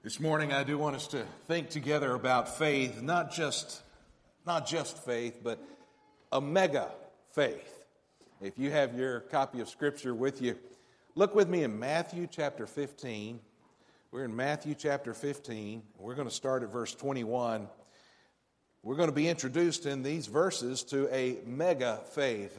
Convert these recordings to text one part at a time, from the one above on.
This morning I do want us to think together about faith, not just faith, but a mega faith. If you have your copy of Scripture with you, look with me in Matthew chapter 15. We're in Matthew chapter 15. We're going to start at verse 21. We're going to be introduced in these verses to a mega faith.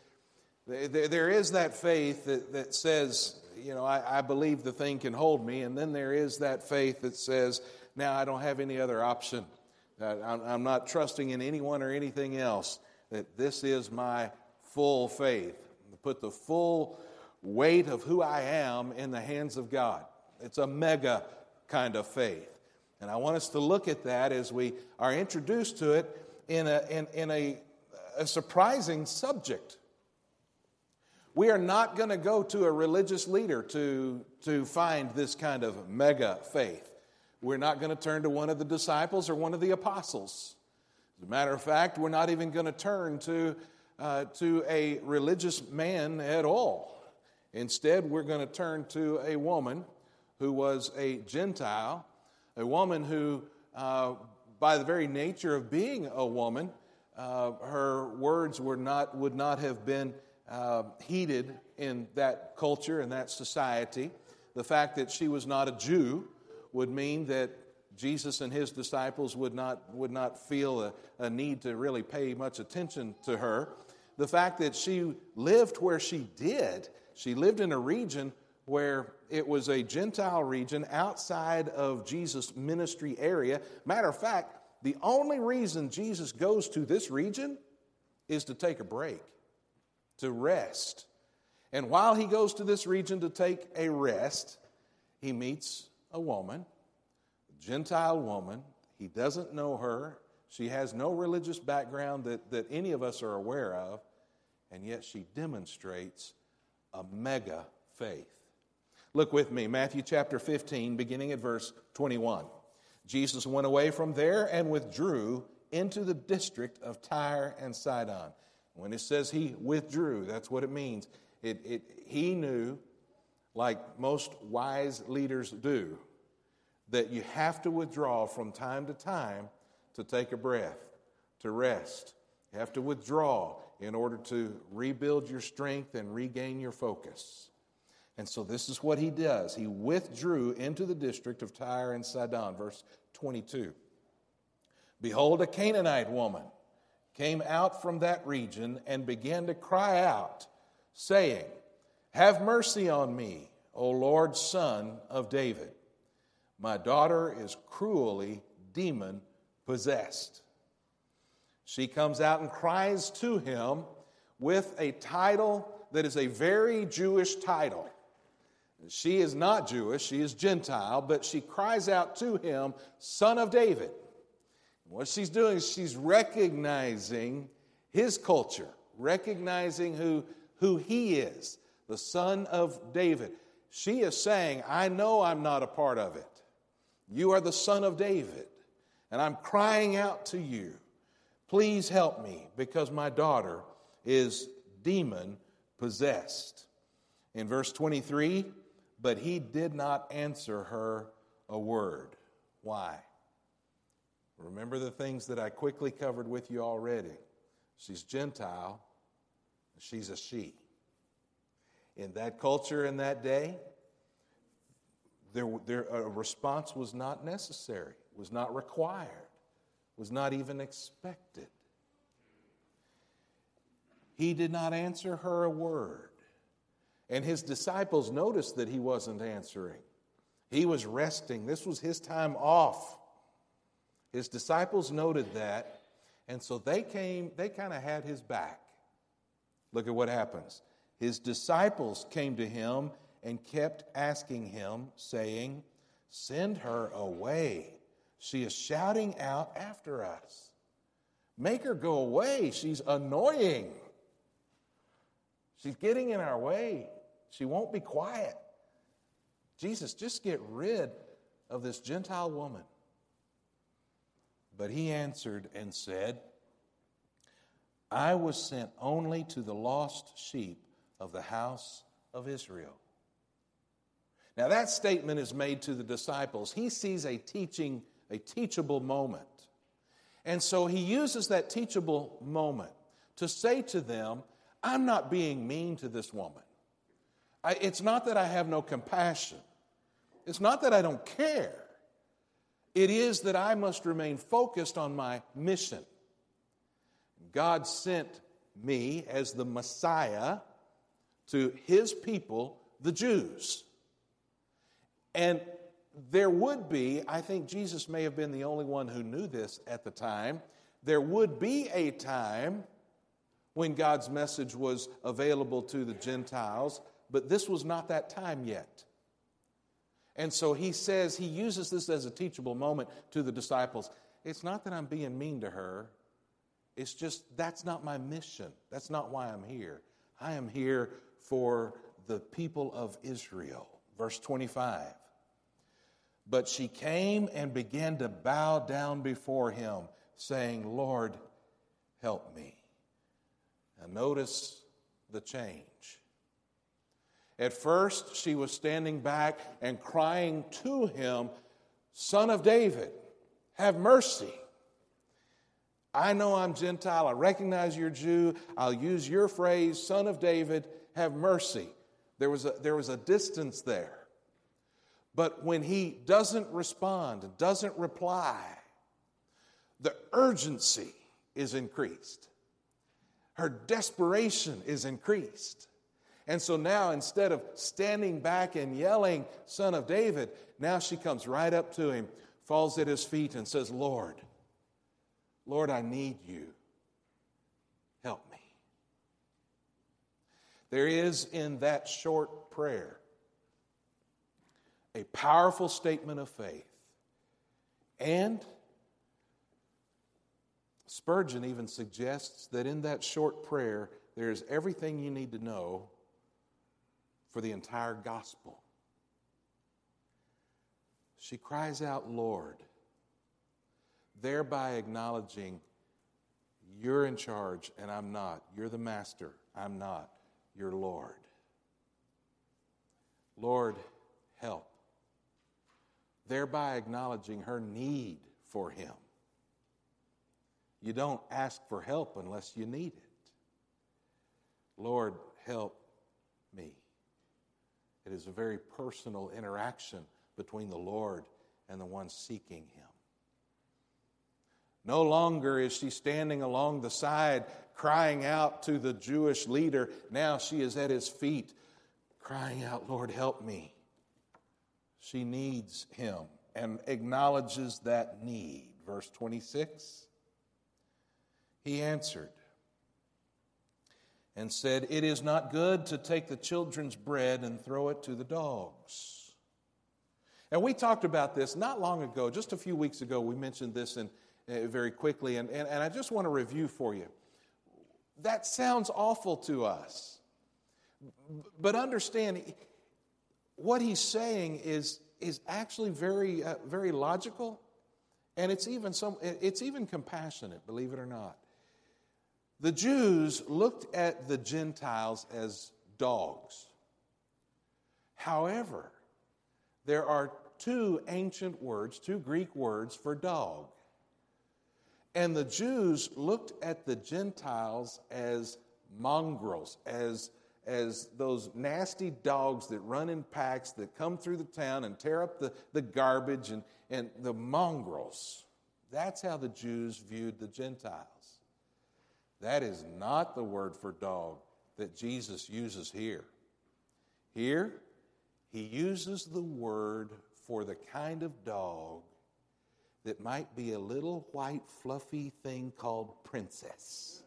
There is that faith that says, you know, I believe the thing can hold me. And then there is that faith that says, now I don't have any other option. I'm not trusting in anyone or anything else. That this is my full faith. Put the full weight of who I am in the hands of God. It's a mega kind of faith. And I want us to look at that as we are introduced to it in a surprising subject. We are not going to go to a religious leader to find this kind of mega faith. We're not going to turn to one of the disciples or one of the apostles. As a matter of fact, we're not even going to turn to a religious man at all. Instead, we're going to turn to a woman who was a Gentile, a woman who, by the very nature of being a woman, her words would not have been heeded in that culture and that society. The fact that she was not a Jew would mean that Jesus and his disciples would not feel a need to really pay much attention to her. The fact that she lived where she did, she lived in a region where it was a Gentile region outside of Jesus' ministry area. Matter of fact, the only reason Jesus goes to this region is to take a break, to rest. And while he goes to this region to take a rest, he meets a woman, a Gentile woman. He doesn't know her. She has no religious background that any of us are aware of, and yet she demonstrates a mega faith. Look with me, Matthew chapter 15, beginning at verse 21. Jesus went away from there and withdrew into the district of Tyre and Sidon. When it says he withdrew, that's what it means. He knew, like most wise leaders do, that you have to withdraw from time to time to take a breath, to rest. You have to withdraw in order to rebuild your strength and regain your focus. And so this is what he does. He withdrew into the district of Tyre and Sidon. Verse 22. Behold, a Canaanite woman came out from that region and began to cry out, saying, Have mercy on me, O Lord, Son of David. My daughter is cruelly demon-possessed. She comes out and cries to him with a title that is a very Jewish title. She is not Jewish, she is Gentile, but she cries out to him, Son of David. What she's doing is she's recognizing his culture, recognizing who he is, the Son of David. She is saying, I know I'm not a part of it. You are the Son of David, and I'm crying out to you. Please help me, because my daughter is demon-possessed. In verse 23, but he did not answer her a word. Why? Remember the things that I quickly covered with you already. She's Gentile. She's a she. In that culture in that day, a response was not necessary, was not required, was not even expected. He did not answer her a word. And his disciples noticed that he wasn't answering. He was resting. This was his time off. His disciples noted that, and so they kind of had his back. Look at what happens. His disciples came to him and kept asking him, saying, Send her away. She is shouting out after us. Make her go away. She's annoying. She's getting in our way. She won't be quiet. Jesus, just get rid of this Gentile woman. But he answered and said, I was sent only to the lost sheep of the house of Israel. Now that statement is made to the disciples. He sees a teachable moment. And so he uses that teachable moment to say to them, I'm not being mean to this woman. It's not that I have no compassion. It's not that I don't care. It is that I must remain focused on my mission. God sent me as the Messiah to his people, the Jews. And there would be, I think Jesus may have been the only one who knew this at the time, there would be a time when God's message was available to the Gentiles, but this was not that time yet. And so he says, he uses this as a teachable moment to the disciples. It's not that I'm being mean to her. It's just that's not my mission. That's not why I'm here. I am here for the people of Israel. Verse 25. But she came and began to bow down before him, saying, Lord, help me. Now notice the change. At first, she was standing back and crying to him, Son of David, have mercy. I know I'm Gentile. I recognize you're Jew. I'll use your phrase, Son of David, have mercy. There was a distance there. But when he doesn't respond, doesn't reply, the urgency is increased. Her desperation is increased. And so now, instead of standing back and yelling, Son of David, now she comes right up to him, falls at his feet and says, Lord, I need you. Help me. There is in that short prayer a powerful statement of faith. And Spurgeon even suggests that in that short prayer, there's everything you need to know for the entire gospel. She cries out, Lord, thereby acknowledging you're in charge and I'm not. You're the master. I'm not. You're Lord. Lord, help. Thereby acknowledging her need for him. You don't ask for help unless you need it. Lord, help me. It is a very personal interaction between the Lord and the one seeking him. No longer is she standing along the side crying out to the Jewish leader. Now she is at his feet crying out, Lord, help me. She needs him and acknowledges that need. Verse 26, he answered and said, it is not good to take the children's bread and throw it to the dogs. And we talked about this not long ago, just a few weeks ago. We mentioned this very quickly, and I just want to review for you. That sounds awful to us. But understand, what he's saying is actually very very logical, and it's even compassionate, believe it or not. The Jews looked at the Gentiles as dogs. However, there are two Greek words for dog. And the Jews looked at the Gentiles as mongrels, as those nasty dogs that run in packs that come through the town and tear up the garbage and the mongrels. That's how the Jews viewed the Gentiles. That is not the word for dog that Jesus uses here. Here, he uses the word for the kind of dog that might be a little white fluffy thing called princess.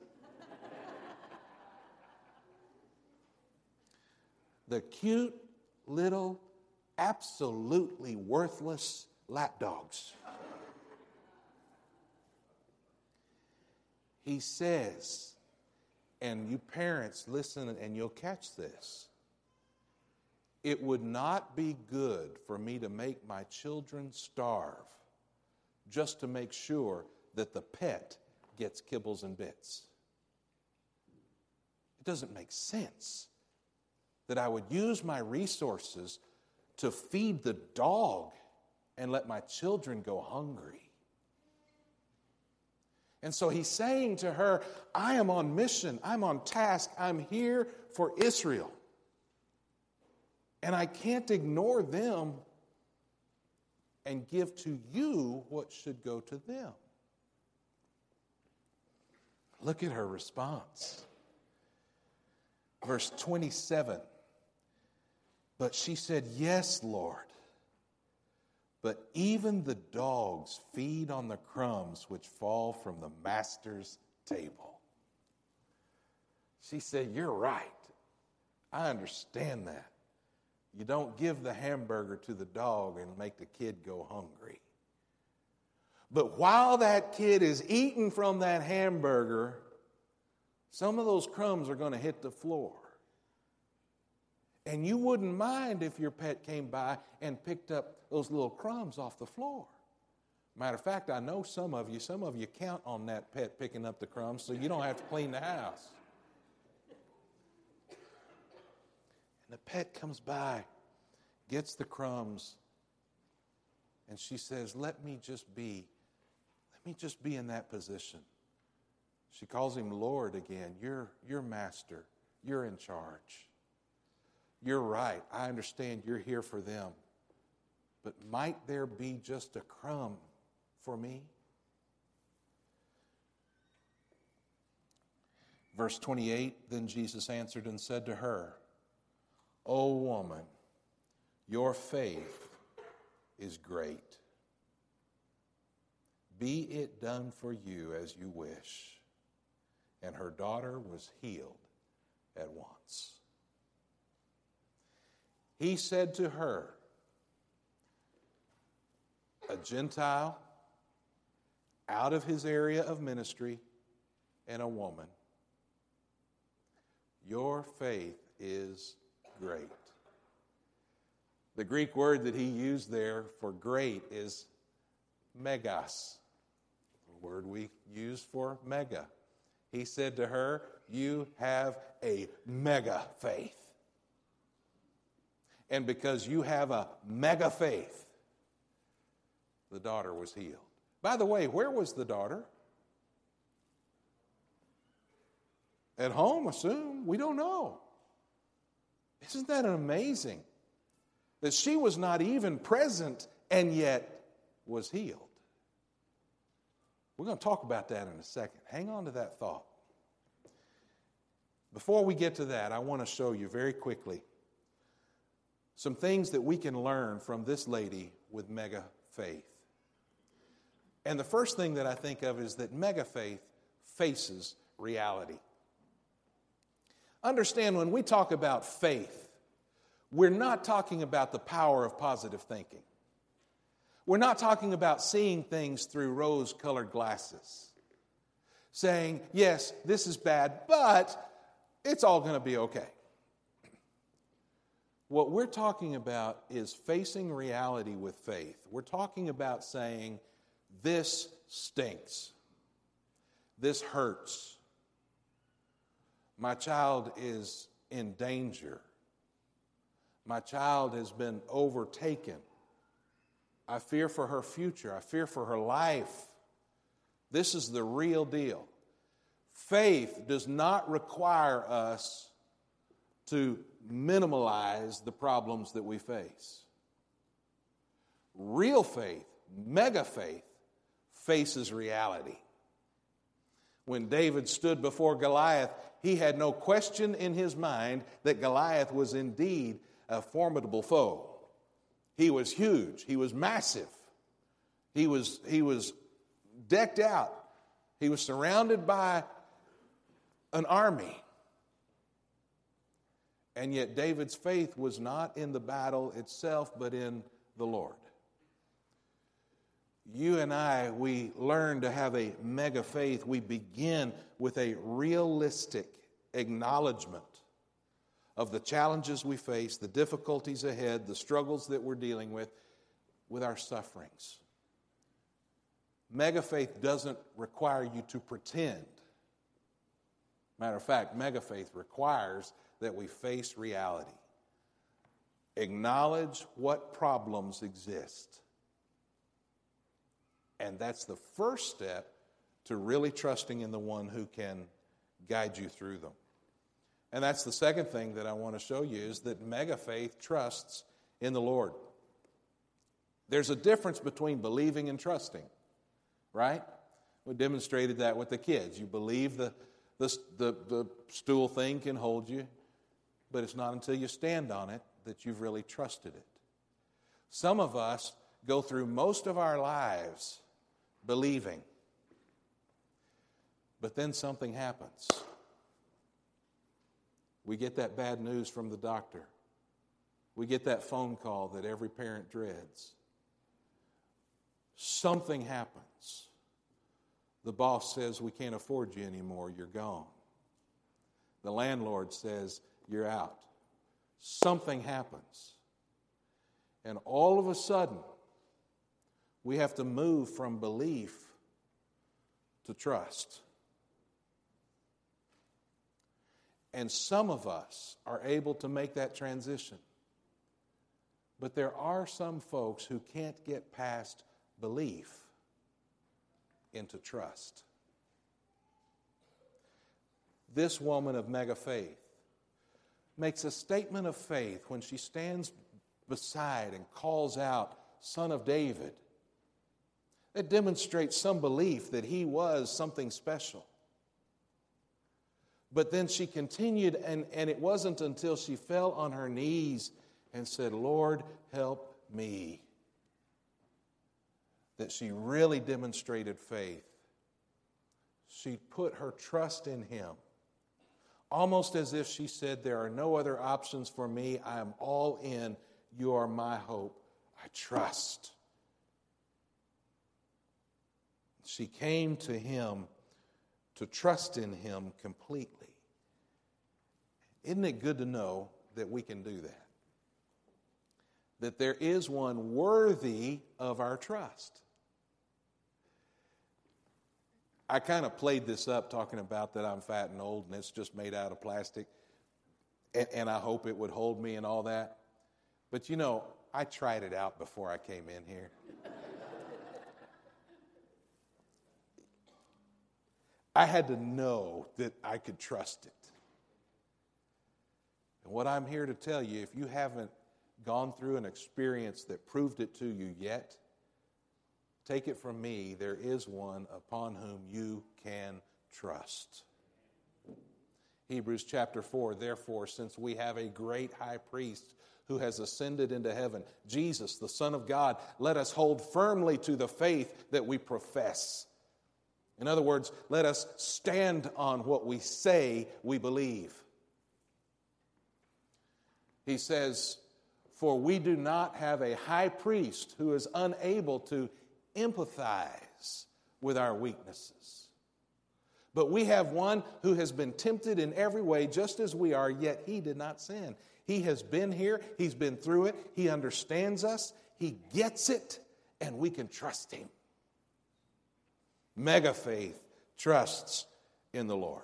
The cute little, absolutely worthless lap dogs. He says, and you parents listen and you'll catch this, it would not be good for me to make my children starve just to make sure that the pet gets kibbles and bits. It doesn't make sense that I would use my resources to feed the dog and let my children go hungry. And so he's saying to her, I am on mission. I'm on task. I'm here for Israel. And I can't ignore them and give to you what should go to them. Look at her response. Verse 27. But she said, yes, Lord. But even the dogs feed on the crumbs which fall from the master's table. She said, you're right. I understand that. You don't give the hamburger to the dog and make the kid go hungry. But while that kid is eating from that hamburger, some of those crumbs are going to hit the floor. And you wouldn't mind if your pet came by and picked up those little crumbs off the floor. Matter of fact, I know some of you count on that pet picking up the crumbs so you don't have to clean the house. And the pet comes by, gets the crumbs, and she says, let me just be in that position. She calls him Lord again. You're master. You're in charge. You're right. I understand you're here for them. But might there be just a crumb for me? Verse 28, then Jesus answered and said to her, O woman, your faith is great. Be it done for you as you wish. And her daughter was healed at once. He said to her, a Gentile, out of his area of ministry, and a woman, your faith is great. The Greek word that he used there for great is megas, the word we use for mega. He said to her, you have a mega faith. And because you have a mega faith, the daughter was healed. By the way, where was the daughter? At home, assume. We don't know. Isn't that amazing? That she was not even present and yet was healed. We're going to talk about that in a second. Hang on to that thought. Before we get to that, I want to show you very quickly some things that we can learn from this lady with mega faith. And the first thing that I think of is that mega faith faces reality. Understand, when we talk about faith, we're not talking about the power of positive thinking. We're not talking about seeing things through rose-colored glasses, saying, yes, this is bad, but it's all going to be okay. What we're talking about is facing reality with faith. We're talking about saying, this stinks. This hurts. My child is in danger. My child has been overtaken. I fear for her future. I fear for her life. This is the real deal. Faith does not require us to minimalize the problems that we face. Real faith, mega faith, faces reality. When David stood before Goliath, he had no question in his mind that Goliath was indeed a formidable foe. He was huge. He was massive. He was decked out. He was surrounded by an army. And yet David's faith was not in the battle itself, but in the Lord. You and I, we learn to have a mega faith. We begin with a realistic acknowledgement of the challenges we face, the difficulties ahead, the struggles that we're dealing with our sufferings. Mega faith doesn't require you to pretend. Matter of fact, mega faith requires that we face reality. Acknowledge what problems exist. And that's the first step to really trusting in the one who can guide you through them. And that's the second thing that I want to show you, is that mega faith trusts in the Lord. There's a difference between believing and trusting, right? We demonstrated that with the kids. You believe the stool thing can hold you, but it's not until you stand on it that you've really trusted it. Some of us go through most of our lives believing, but then something happens. We get that bad news from the doctor. We get that phone call that every parent dreads. Something happens. The boss says, we can't afford you anymore, you're gone. The landlord says, you're out. Something happens. And all of a sudden, we have to move from belief to trust. And some of us are able to make that transition. But there are some folks who can't get past belief into trust. This woman of mega faith makes a statement of faith when she stands beside and calls out, Son of David. It demonstrates some belief that he was something special. But then she continued, and it wasn't until she fell on her knees and said, Lord, help me, that she really demonstrated faith. She put her trust in him, almost as if she said, there are no other options for me. I am all in. You are my hope. I trust. She came to him to trust in him completely. Isn't it good to know that we can do that? That there is one worthy of our trust. I kind of played this up talking about that I'm fat and old and it's just made out of plastic. And I hope it would hold me and all that. But you know, I tried it out before I came in here. I had to know that I could trust it. And what I'm here to tell you, if you haven't gone through an experience that proved it to you yet, take it from me, there is one upon whom you can trust. Hebrews chapter 4, therefore, since we have a great high priest who has ascended into heaven, Jesus, the Son of God, let us hold firmly to the faith that we profess. In other words, let us stand on what we say we believe. He says, for we do not have a high priest who is unable to empathize with our weaknesses. But we have one who has been tempted in every way just as we are, yet he did not sin. He has been here, he's been through it, he understands us, he gets it, and we can trust him. Mega faith trusts in the Lord.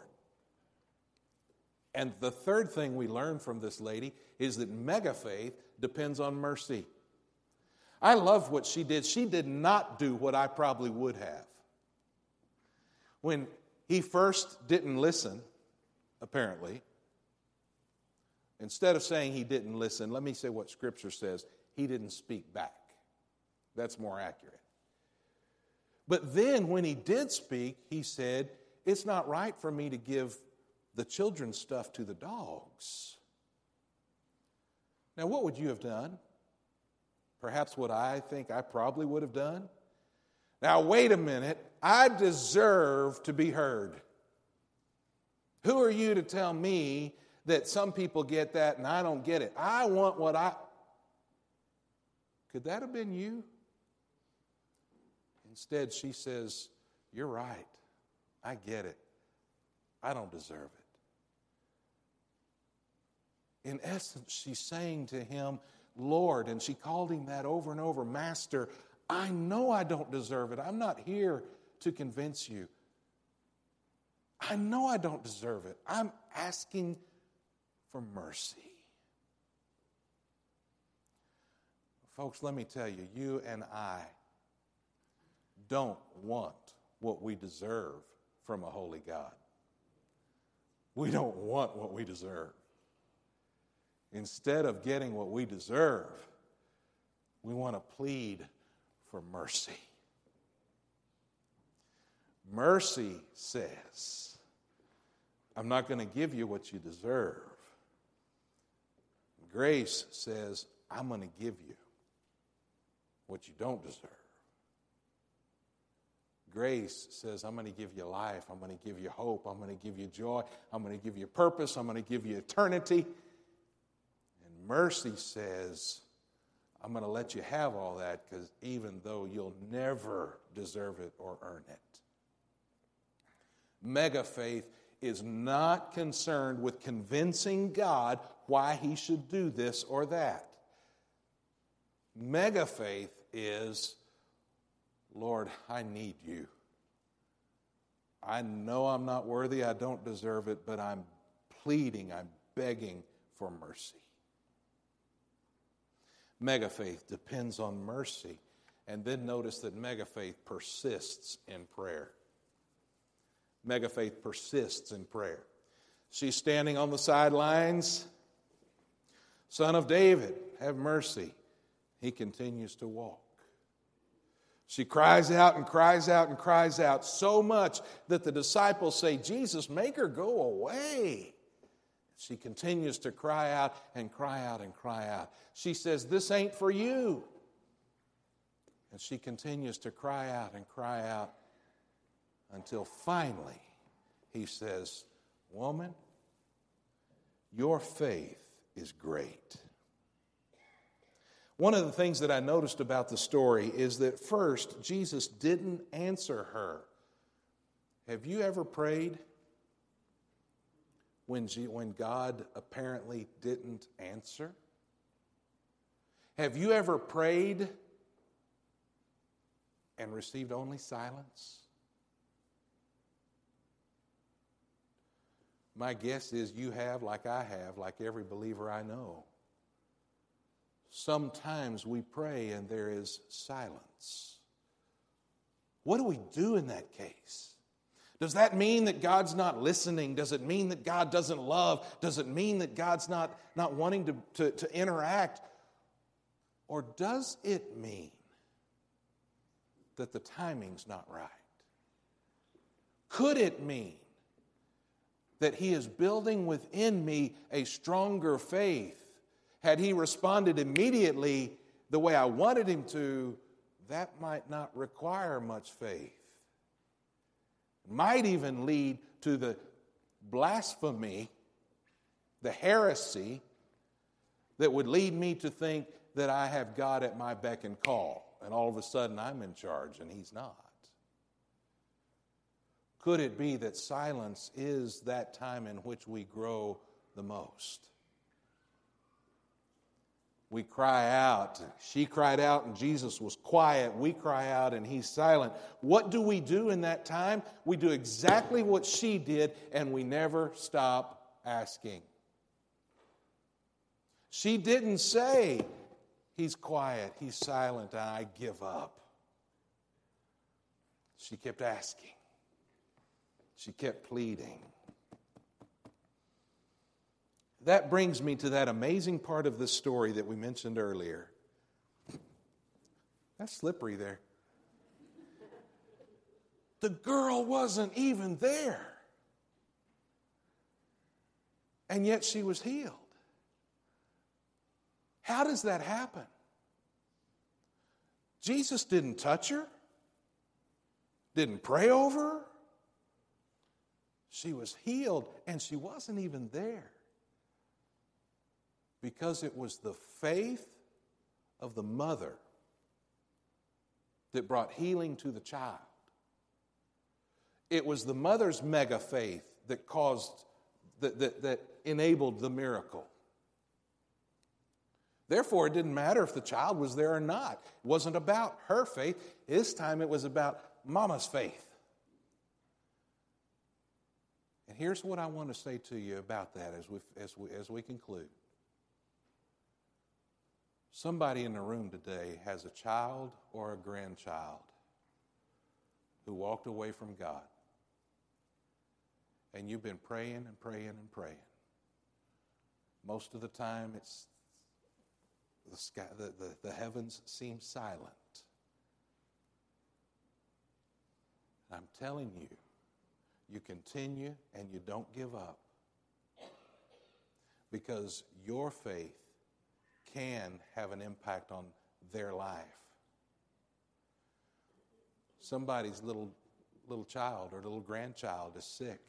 And the third thing we learn from this lady is that mega faith depends on mercy. I love what she did. She did not do what I probably would have. When he first didn't listen, apparently, instead of saying he didn't listen, let me say what Scripture says. He didn't speak back. That's more accurate. But then when he did speak, he said, it's not right for me to give the children's stuff to the dogs. Now, what would you have done? Perhaps what I think I probably would have done. Now, wait a minute. I deserve to be heard. Who are you to tell me that some people get that and I don't get it? I want what I... Could that have been you? Instead, she says, you're right. I get it. I don't deserve it. In essence, she's saying to him, Lord, and she called him that over and over, Master, I know I don't deserve it. I'm not here to convince you. I know I don't deserve it. I'm asking for mercy. Folks, let me tell you, you and I don't want what we deserve from a holy God. We don't want what we deserve. Instead of getting what we deserve, we want to plead for mercy. Mercy says, I'm not going to give you what you deserve. Grace says, I'm going to give you what you don't deserve. Grace says, I'm going to give you life. I'm going to give you hope. I'm going to give you joy. I'm going to give you purpose. I'm going to give you eternity. And mercy says, I'm going to let you have all that because even though you'll never deserve it or earn it. Mega faith is not concerned with convincing God why he should do this or that. Mega faith is, Lord, I need you. I know I'm not worthy, I don't deserve it, but I'm pleading, I'm begging for mercy. Mega faith depends on mercy. And then notice that mega faith persists in prayer. Mega faith persists in prayer. She's standing on the sidelines. Son of David, have mercy. He continues to walk. She cries out and cries out and cries out so much that the disciples say, Jesus, make her go away. She continues to cry out and cry out and cry out. She says, this ain't for you. And she continues to cry out and cry out until finally he says, woman, your faith is great. One of the things that I noticed about the story is that first, Jesus didn't answer her. Have you ever prayed when God apparently didn't answer? Have you ever prayed and received only silence? My guess is you have, like I have, like every believer I know. Sometimes we pray and there is silence. What do we do in that case? Does that mean that God's not listening? Does it mean that God doesn't love? Does it mean that God's not wanting to interact? Or does it mean that the timing's not right? Could it mean that he is building within me a stronger faith? Had he responded immediately the way I wanted him to, that might not require much faith. It might even lead to the blasphemy, the heresy that would lead me to think that I have God at my beck and call, and all of a sudden I'm in charge and he's not. Could it be that silence is that time in which we grow the most? We cry out. She cried out and Jesus was quiet. We cry out and he's silent. What do we do in that time? We do exactly what she did and we never stop asking. She didn't say, he's quiet, he's silent, and I give up. She kept asking. She kept pleading. That brings me to that amazing part of the story that we mentioned earlier. That's slippery there. The girl wasn't even there. And yet she was healed. How does that happen? Jesus didn't touch her, didn't pray over her. She was healed and she wasn't even there. Because it was the faith of the mother that brought healing to the child. It was the mother's mega faith that that enabled the miracle. Therefore, it didn't matter if the child was there or not. It wasn't about her faith. This time it was about Mama's faith. And here's what I want to say to you about that as we conclude. Somebody in the room today has a child or a grandchild who walked away from God. And you've been praying and praying and praying. Most of the time, it's the sky, the heavens seem silent. I'm telling you, you continue and you don't give up, because your faith can have an impact on their life. Somebody's little child or little grandchild is sick,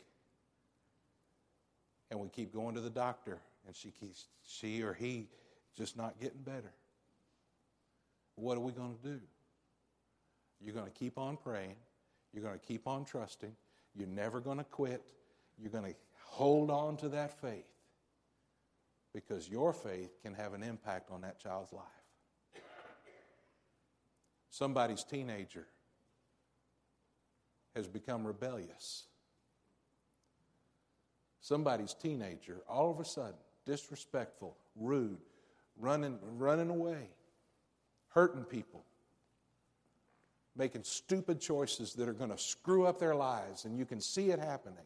and we keep going to the doctor, and she or he just not getting better. What are we going to do? You're going to keep on praying. You're going to keep on trusting. You're never going to quit. You're going to hold on to that faith, because your faith can have an impact on that child's life. Somebody's teenager has become rebellious. Somebody's teenager, all of a sudden, disrespectful, rude, running away, hurting people, making stupid choices that are going to screw up their lives, and you can see it happening.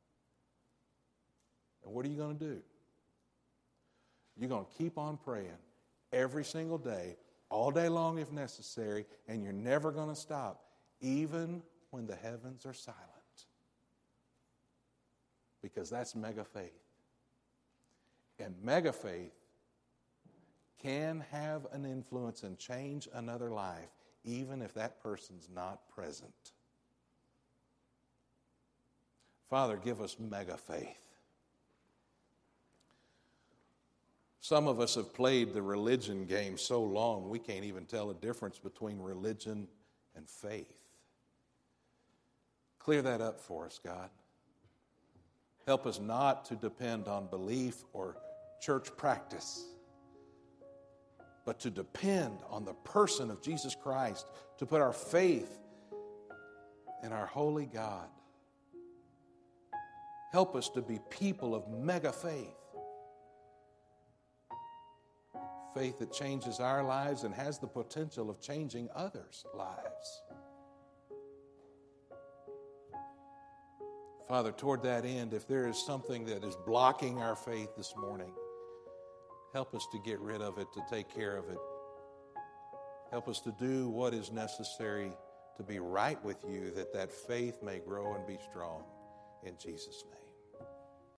And what are you going to do? You're going to keep on praying every single day, all day long if necessary, and you're never going to stop, even when the heavens are silent. Because that's mega faith. And mega faith can have an influence and change another life, even if that person's not present. Father, give us mega faith. Some of us have played the religion game so long we can't even tell the difference between religion and faith. Clear that up for us, God. Help us not to depend on belief or church practice, but to depend on the person of Jesus Christ, to put our faith in our holy God. Help us to be people of mega faith. Faith that changes our lives and has the potential of changing others' lives. Father, toward that end, if there is something that is blocking our faith this morning, help us to get rid of it, to take care of it. Help us to do what is necessary to be right with you, that faith may grow and be strong. In Jesus' name.